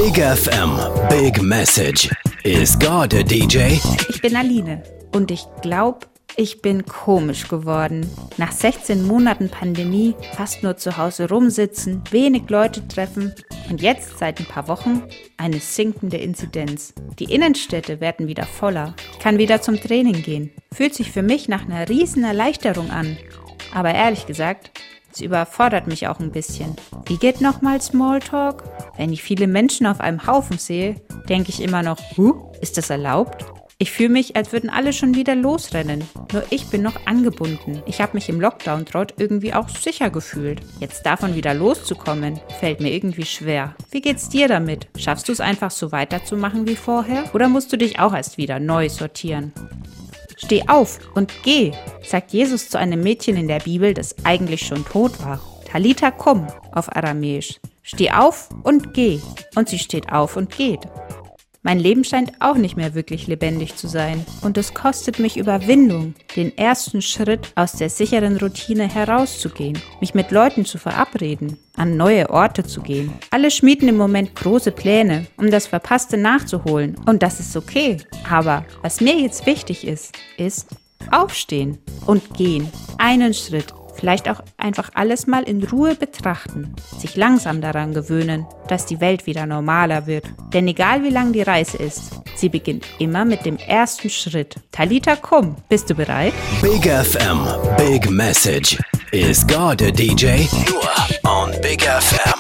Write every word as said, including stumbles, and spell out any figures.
Big F M, Big Message. Is God a D J? Ich bin Aline und ich glaube, ich bin komisch geworden. Nach sechzehn Monaten Pandemie, fast nur zu Hause rumsitzen, wenig Leute treffen und jetzt seit ein paar Wochen eine sinkende Inzidenz. Die Innenstädte werden wieder voller. Ich kann wieder zum Training gehen. Fühlt sich für mich nach einer riesen Erleichterung an. Aber ehrlich gesagt, es überfordert mich auch ein bisschen. Wie geht nochmal Smalltalk? Wenn ich viele Menschen auf einem Haufen sehe, denke ich immer noch, huh, ist das erlaubt? Ich fühle mich, als würden alle schon wieder losrennen. Nur ich bin noch angebunden. Ich habe mich im Lockdown-Trott irgendwie auch sicher gefühlt. Jetzt davon wieder loszukommen, fällt mir irgendwie schwer. Wie geht's dir damit? Schaffst du es einfach so weiterzumachen wie vorher? Oder musst du dich auch erst wieder neu sortieren? Steh auf und geh, sagt Jesus zu einem Mädchen in der Bibel, das eigentlich schon tot war. Talita kum auf Aramäisch. Steh auf und geh. Und sie steht auf und geht. Mein Leben scheint auch nicht mehr wirklich lebendig zu sein. Und es kostet mich Überwindung, den ersten Schritt aus der sicheren Routine herauszugehen, mich mit Leuten zu verabreden, an neue Orte zu gehen. Alle schmieden im Moment große Pläne, um das Verpasste nachzuholen. Und das ist okay. Aber was mir jetzt wichtig ist, ist aufstehen und gehen. Einen Schritt. Vielleicht auch einfach alles mal in Ruhe betrachten, sich langsam daran gewöhnen, dass die Welt wieder normaler wird. Denn egal wie lang die Reise ist, sie beginnt immer mit dem ersten Schritt. Talita kum, bist du bereit? Big F M, Big Message. Is God a D J? Nur on Big F M.